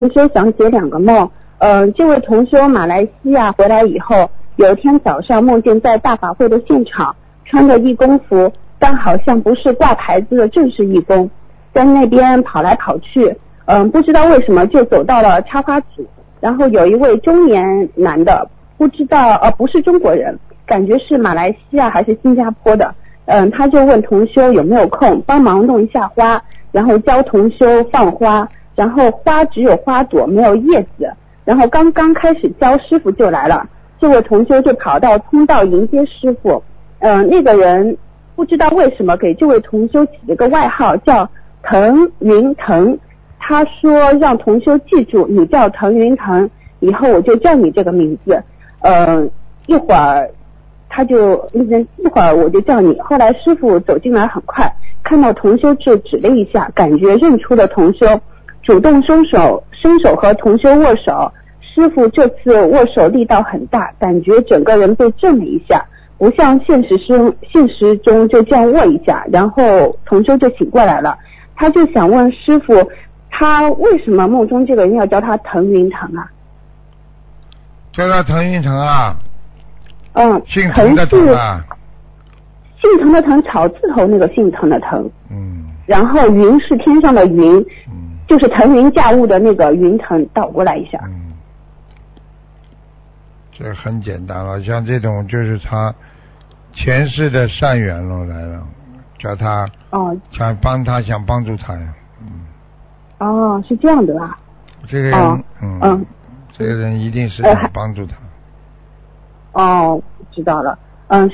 修想解2个梦。这位同修马来西亚回来以后，有一天早上梦见在大法会的现场，穿着义工服，但好像不是挂牌子的正式义工，在那边跑来跑去。不知道为什么就走到了插花组，然后有一位中年男的，不是中国人，感觉是马来西亚还是新加坡的。他就问同修有没有空帮忙弄一下花，然后教同修放花，然后花只有花朵没有叶子，然后刚刚开始教，师傅就来了，这位同修就跑到通道迎接师傅。那个人不知道为什么给这位同修起了个外号叫腾云腾，他说让同修记住你叫腾云腾，以后我就叫你这个名字。一会儿我就叫你。后来师傅走进来很快，看到同修就指了一下，感觉认出了同修，主动伸手和同修握手。师傅这次握手力道很大，感觉整个人被震了一下，不像现实中就这样握一下，然后同修就醒过来了。他就想问师傅，他为什么梦中这个人要叫他腾云腾啊？ 叫他腾云腾啊？姓腾腾的腾啊？ 姓腾的腾，草字头那个姓腾的腾。然后云是天上的云，就是腾云驾雾的那个云腾，倒过来一下。 这很简单了，像这种就是他前世的善缘了来了，叫他想帮助他呀。 是这样的吧？ 这个人这个人一定是想帮助他。 知道了。